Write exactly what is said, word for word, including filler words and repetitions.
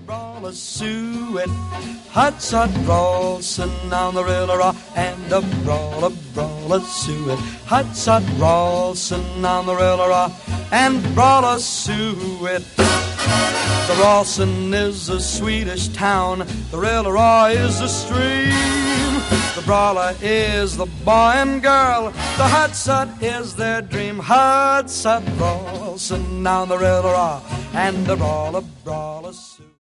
brawler suet. Hutsut Rawlson on the Rilla and a brawler, brawler suet. Hutsut Rawlson on the Rilla and brawler suet. The Rawlson is a Swedish town, the Rilla is a stream. The brawler is the boy and girl, the Hutsut is their dream. Hutsut Rawlson on the Rilla and the brawler, brawler suet.